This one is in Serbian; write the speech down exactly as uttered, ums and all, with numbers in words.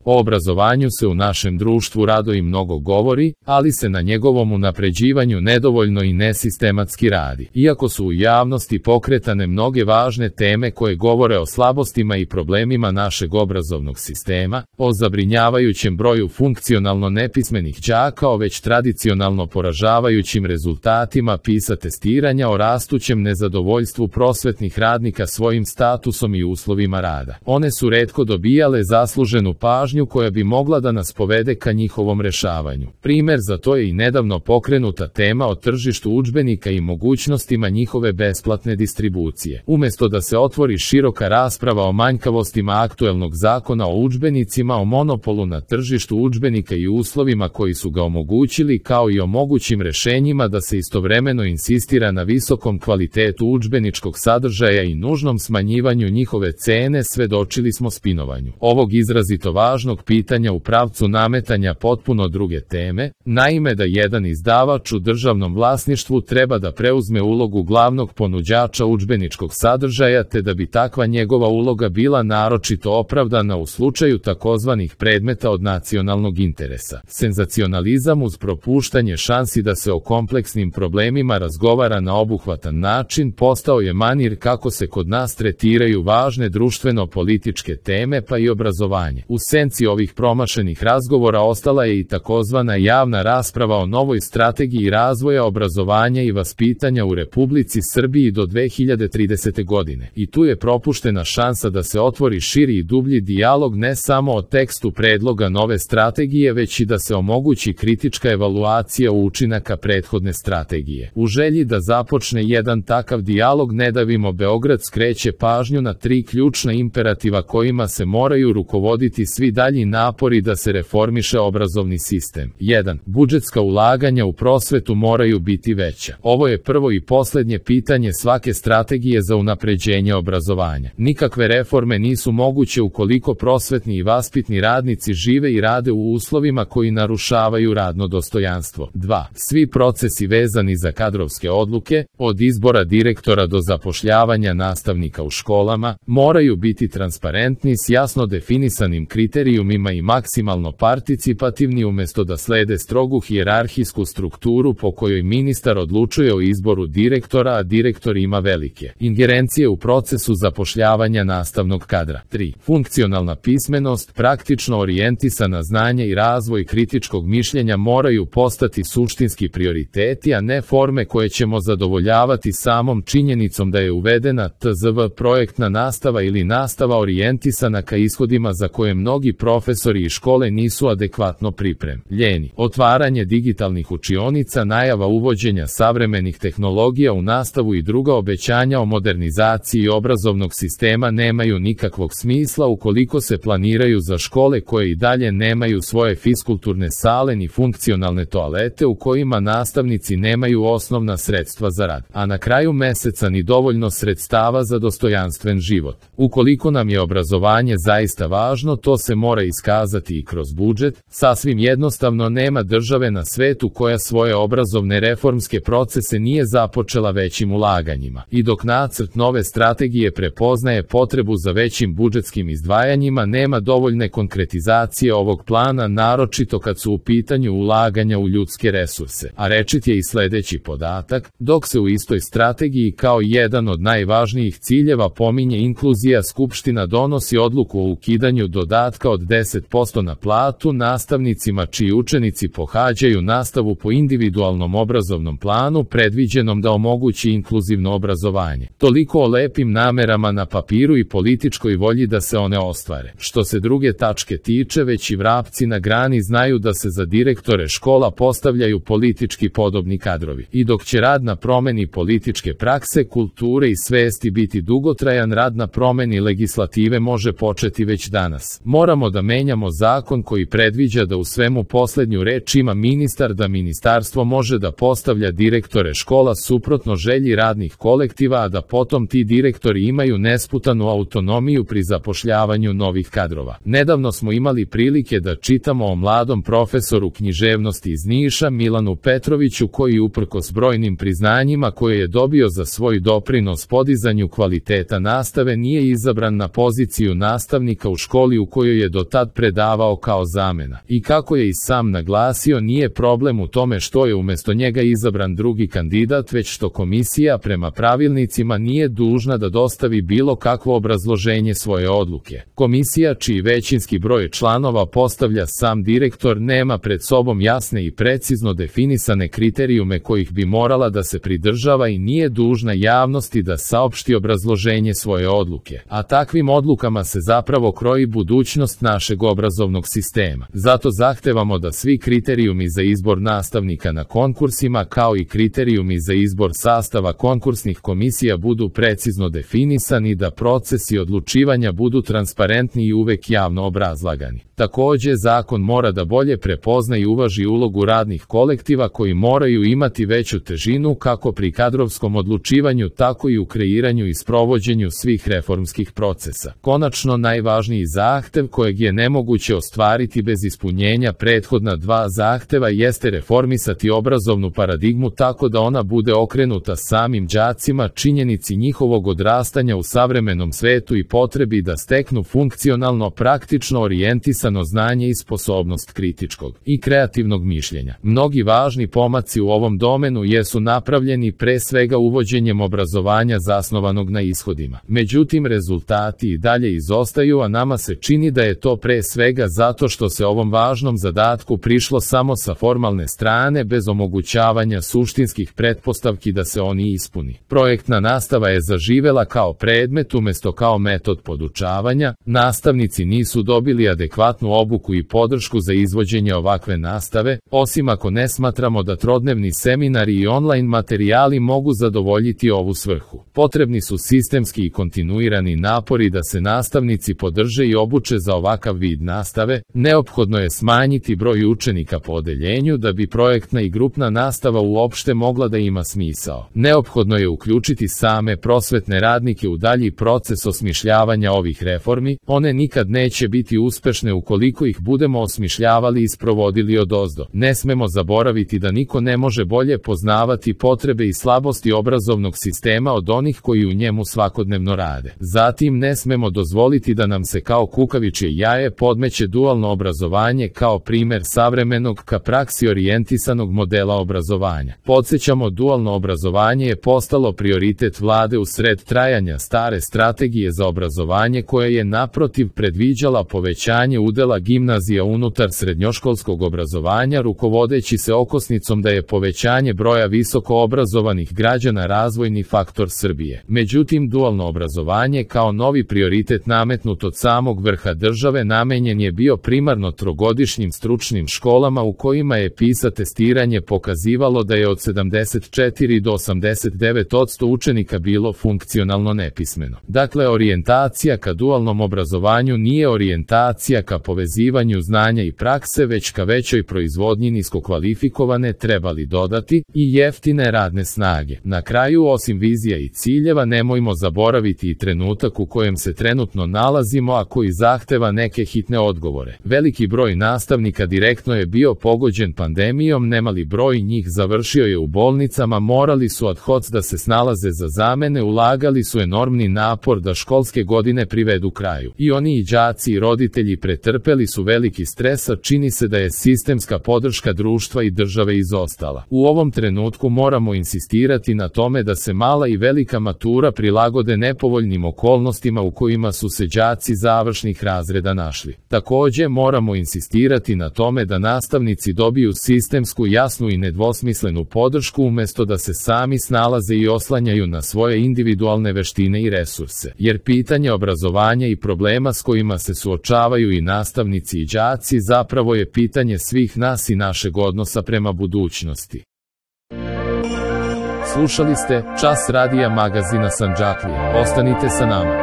O obrazovanju se u našem društvu rado i mnogo govori, ali se na njegovom unapređivanju nedovoljno i nesistematski radi. Iako su u javnosti pokretane mnoge važne teme koje govore o slabostima i problemima našeg obrazovnog sistema, o zabrinjavajućem broju funkcionalno nepismenih đaka, o već tradicionalno poražavajućim rezultatima PISA testiranja, o rastućem nezadovoljstvu prosvetnih radnika svojim statusom i uslovima rada. One su retko dobijale zasluženu pažnju koja bi mogla da nas povede ka njihovom rešavanju. Primer za to je i nedavno pokrenuta tema o tržištu udžbenika i mogućnostima njihove besplatne distribucije. Umesto da se otvori široka rasprava o manjkavostima aktuelnog zakona o udžbenicima, o monopolu na tržištu udžbenika i uslovima koji su ga omogućili, kao i o mogućim rešenjima da se istovremeno insistira na visokom kvalitetu udžbeničkog sadržaja i nužnom smanjivanju njihove cene, svedočili smo spinovanju ovog izrazito važnog pitanja u pravcu nametanja potpuno druge teme, naime da jedan izdavač u državnom vlasništvu treba da preuzme ulogu glavnog ponuđača udžbeničkog sadržaja, te da bi takva njegova uloga bila naročito opravdana u slučaju takozvanih predmeta od nacionalnog interesa. Senzacionalizam uz propuštanje šansi da se o kompleksnim problemima razgovara na obuhvatan način postao je manir kako se kod nas tretiraju važne društveno-političke teme, pa i obrazovanje. U senci ovih promašenih razgovora ostala je i takozvana javna rasprava o novoj strategiji razvoja obrazovanja i vaspitanja u Republici Srbiji do dve hiljade tridesete. godine. I tu je propuštena šansa da se otvori širi i dublji dijalog ne samo o tekstu predloga nove strategije, već i da se omogući kritička evaluacija učinaka prethodne strategije. U želji da započne jedan takav dijalog Nedavimo Beograd skreće pažnju na tri ključna imperativa kojima se moraju rukovoditi svi dalji napori da se reformiše obrazovni sistem. jedan. Budžetska ulaganja u prosvetu moraju biti veća. Ovo je prvo i poslednje pitanje svake strategije za unapređenje obrazovanja. Nikakve reforme nisu moguće ukoliko prosvetni i vaspitni radnici žive i rade u uslovima koji narušavaju radno dostojanstvo. dva. Svi procesi vezani za kadrovske odluke, od izbora direktora do zapošljavanja nastavnika u školama, moraju biti transparentni s jasno definisanim kriterijumima i maksimalno participativni umesto da slede strogu hijerarhijsku strukturu po kojoj ministar odlučuje o izboru direktora, a direktor ima velike ingerencije u procesu zapošljavanja nastavnog kadra. tri. Funkcionalna pismenost, praktično orijentisana znanje i razvoj kritičkog mišljenja moraju postati suštinski prioriteti, a ne forme koje ćemo zadovoljavati samom činjenicom da je uvedena T Z V projektna nastava ili nastava orijentisana ka ishodima za koje mnogi profesori i škole nisu adekvatno pripremljeni. Otvaranje digitalnih učionica, najava uvođenja savremenih tehnologija u nastavu i druga obećanja o modernizaciji obrazovnog sistema nemaju nikakvog smisla ukoliko se planiraju za škole koje i dalje nemaju svoje fiskulturne sale ni funkcionalne toalete u kojima nastavnici nemaju osnovna sredstva za rad, a na kraju meseca ni dovoljno sredstava za dostojanstven život. Ukoliko nam je obrazovanje zaista važno, to se mora iskazati i kroz budžet. Sasvim jednostavno nema države na svetu koja svoje obrazovne reformske procese nije započela većim ulaganjima. I dok nacrt nove strategije prepoznaje potrebu za većim budžetskim izdvajanjima, nema dovoljne konkretizacije ovog plana, naročito kad su u pitanju ulaganja u ljudske resurse. A rečit je i sledeći podatak, dok se u istoj strategiji kao jedan od najvažnijih ciljeva pominje inkluzija, Skupština donosi odluku o ukidanju dodatka od deset posto na platu nastavnicima čiji učenici pohađaju nastavu po individualnom obrazovnom planu predviđenom da omogući inkluzivno obrazovanje. Toliko o lepim namerama na papiru i političkoj volji da se one ostvare. Što se druge tačke tiče, već i vrapci na grani znaju da se za direktore škola postavljaju politički podobni kadrovi. I dok će rad na promeni političke prakse, kulture i svesti biti dugotrajan, rad na promeni legislative može početi već danas. Moramo da menjamo zakon koji predviđa da u svemu poslednju reč ima ministar, da ministarstvo može da postavlja direktore škola suprotno želji radnih kolektiva, a da potom ti direktori imaju nesputanu autonomiju pri zapošljavanju novih kadrova. Nedavno smo imali prilike da čitamo o mladom profesoru književnosti iz Niša, Milanu Petroviću, koji uprkos brojnim priznanjima koje je dobio za svoj doprinos podizanju kvaliteta nastave nije izabran na poziciju nastavnika u školi u kojoj je do tad predavao kao zamena. I kako je i sam naglasio, nije problem u tome što je umjesto njega izabran drugi kandidat, već što komisija prema pravilnicima nije dužna da dostavi bilo kakvo obrazloženje svoje odluke. Komisija, čiji većinski broj članova postavlja sam direktor, nema pred sobom jasne i precizno definisane kriterijume kojih bi morala da se pridržava i nije dužna javnosti da saopšti obrazloženje svoje odluke. A takvim odlukama se zapravo kroji budućnost našeg obrazovnog sistema. Zato zahtevamo da svi kriterijumi za izbor nastavnika na konkursima, kao i kriterijumi za izbor sastava konkursnih komisija, budu precizno definisani i da procesi odlučivanja budu transparentni i uvek javno obrazlagani. Takođe, zakon mora da bolje prepozna i uvaži ulogu radnih kolektiva koji moraju imati veću težinu kako pri kadrovskom odlučivanju, tako i u kreiranju i sprovođenju svih reformskih procesa. Konačno, najvažniji zahtev kojeg je nemoguće ostvariti bez ispunjenja prethodna dva zahteva jeste reformisati obrazovnu paradigmu tako da ona bude okrenuta samim đacima, činjenici njihovog odrastanja u savremenom svetu i potrebi da steknu funkcionalno, praktično orijentisano znanje i sposobnost kritičkog i kreativnog mišljenja. Mnogi važni pomaci u ovom domenu jesu napravljeni pre svega uvođenjem obrazovanja zasnovanog na ishodima. Međutim, rezultati i dalje izostaju, a nama se čini da je to pre svega zato što se ovom važnom zadatku prišlo samo sa formalne strane, bez omogućavanja suštinskih pretpostavki da se oni ispuni. Projektna nastava je zaživela kao predmet umesto kao metod podučavanja, nastavnici nisu dobili adekvatnu obuku i podršku za izvođenje ovakve nastave, osim ako ne smatramo da trodnevni seminari i online materijali mogu zadovoljiti ovu svrhu. Potrebni su sistemski i kontinuirani napori da se nastavnici podrže i obuče za ovakav vid nastave. Neophodno je smanjiti broj učenika po odeljenju da bi projektna i grupna nastava uopšte mogla da ima smisao. Neophodno je uključiti same prosvetne radnike u dalji proces osmišljavanja ovih reformi. One nikad neće biti uspešne ukoliko ih budemo osmišljavali i sprovodili odozdo. Ne smemo zaboraviti da niko ne može bolje poznavati potrebe i slabosti obrazovnog sistema od onih koji u njemu svakodnevno rade. Zatim, ne smemo dozvoliti da nam se kao kukavičje jaje podmeće dualno obrazovanje kao primer savremenog ka praksi orijentisanog modela obrazovanja. Podsjećamo, dualno obrazovanje je postalo prioritet vlade u sred trajanja stare strategije za obrazovanje koja je naprotiv predviđala povećanje udela gimnazija unutar srednjoškolskog obrazovanja, rukovodeći se okosnicom da je povećanje broja visoko obrazovanih građana razvojni faktor Srbije. Međutim, dualno obrazovanje kao novi prioritet nametnut od samog vrha države namenjen je bio primarno trogodišnjim stručnim školama u kojima je PISA testiranje pokazivalo da je od sedamdeset četiri do osamdeset devet posto učenika bilo funkcionalno nepismeno. Dakle, orijentacija ka dualnom obrazovanju nije orijentacija ka povezivanju znanja i prakse, već ka većoj proizvodnji nisko kvalifikovane, trebali dodati, i jeftine radne snage. Na kraju, osim vizija i ciljeva, nemojmo zaboraviti i trenutak u kojem se trenutno nalazimo, a koji zahteva neke hitne odgovore. Veliki broj nastavnika direktno je bio pogođen pandemijom, nemali broj njih završio je u bolnicama, morali su ad hoc da se snalaze za zamene, ulagali su enormni napor da školske godine privedu kraju. I oni i đaci i roditelji pretrpeli su veliki stres, a čini se da je sistemska podrška društva i države izostala. U ovom trenutku moramo insistirati na tome da se mala i velika matura prilagode nepovoljnim okolnostima u kojima su se đaci završnih razreda našli. Takođe, moramo insistirati na tome da nastavnici dobiju sistemsku, jasnu i nedvosmislenu podršku umesto da se sami snalaze i oslanjaju na svoje individualne veštine i resurse. Jer pitanje obrazovanja i problema s kojima se suočavaju i nastavnici i đaci zapravo je pitanje svih nas i našeg odnosa prema budućnosti. Slušali ste Čas radija magazina Sandžaklija. Ostanite sa nama.